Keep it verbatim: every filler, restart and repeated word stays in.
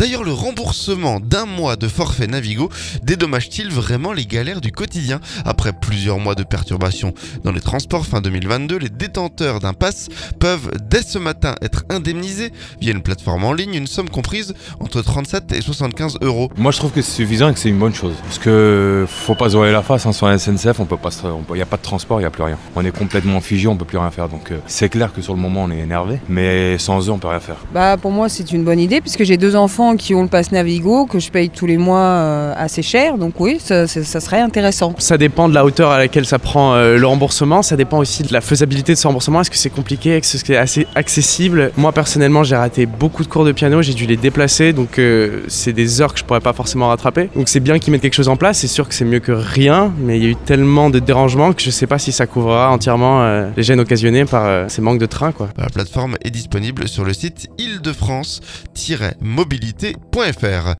D'ailleurs, le remboursement d'un mois de forfait Navigo dédommage-t-il vraiment les galères du quotidien ? Après plusieurs mois de perturbations dans les transports fin deux mille vingt-deux, les détenteurs d'un pass peuvent dès ce matin être indemnisés via une plateforme en ligne, une somme comprise entre trente-sept et soixante-quinze euros. Moi je trouve que c'est suffisant et que c'est une bonne chose. Parce que faut pas se voiler la face, hein, sur la S N C F, on peut pas, il n'y a pas de transport, il n'y a plus rien. On est complètement figé, on peut plus rien faire. Donc euh, c'est clair que sur le moment on est énervé, mais sans eux on peut rien faire. Bah pour moi c'est une bonne idée puisque j'ai deux enfants qui ont le pass Navigo que je paye tous les mois euh, assez cher. Donc oui, ça, ça, ça serait intéressant. Ça dépend de la hauteur à laquelle ça prend euh, le remboursement. Ça dépend aussi de la faisabilité de ce remboursement. Est-ce que c'est compliqué? Est-ce que c'est assez accessible? Moi personnellement j'ai raté beaucoup de cours de piano, j'ai dû les déplacer, donc euh, c'est des heures que je pourrais pas forcément rattraper. Donc c'est bien qu'ils mettent quelque chose en place, c'est sûr que c'est mieux que rien, mais il y a eu tellement de dérangements que je sais pas si ça couvrira entièrement euh, les gênes occasionnés par euh, ces manques de train, quoi. La plateforme est disponible sur le site île de france tiret mobilité point f r.